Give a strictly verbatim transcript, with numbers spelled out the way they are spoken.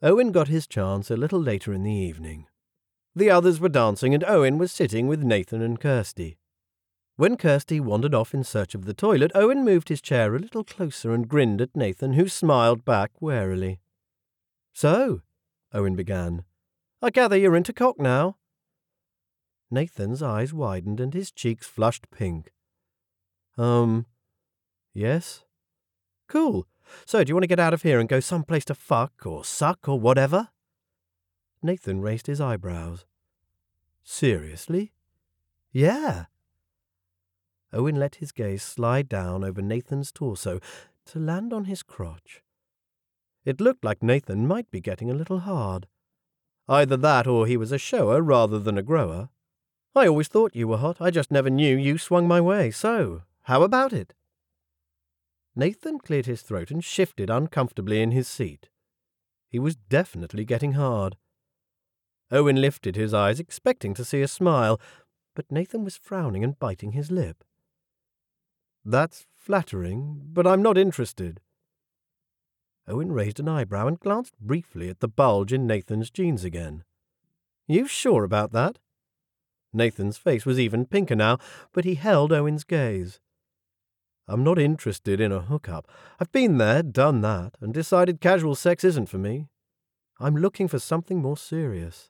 Owen got his chance a little later in the evening. The others were dancing and Owen was sitting with Nathan and Kirsty. When Kirsty wandered off in search of the toilet, Owen moved his chair a little closer and grinned at Nathan, who smiled back warily. "So," Owen began, "I gather you're into cock now?" Nathan's eyes widened and his cheeks flushed pink. Um, yes? Cool. So, do you want to get out of here and go someplace to fuck or suck or whatever? Nathan raised his eyebrows. Seriously? Yeah. Owen let his gaze slide down over Nathan's torso to land on his crotch. It looked like Nathan might be getting a little hard. Either that or he was a shower rather than a grower. I always thought you were hot, I just never knew you swung my way, so how about it? Nathan cleared his throat and shifted uncomfortably in his seat. He was definitely getting hard. Owen lifted his eyes, expecting to see a smile, but Nathan was frowning and biting his lip. That's flattering, but I'm not interested. Owen raised an eyebrow and glanced briefly at the bulge in Nathan's jeans again. You sure about that? Nathan's face was even pinker now, but he held Owen's gaze. I'm not interested in a hookup. I've been there, done that, and decided casual sex isn't for me. I'm looking for something more serious.